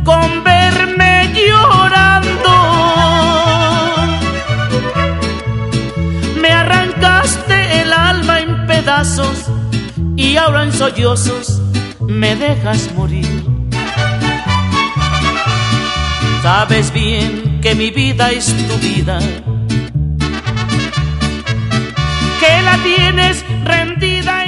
con verme llorando. Me arrancaste el alma en pedazos y ahora en sollozos me dejas morir. Sabes bien que mi vida es tu vida, que la tienes rendida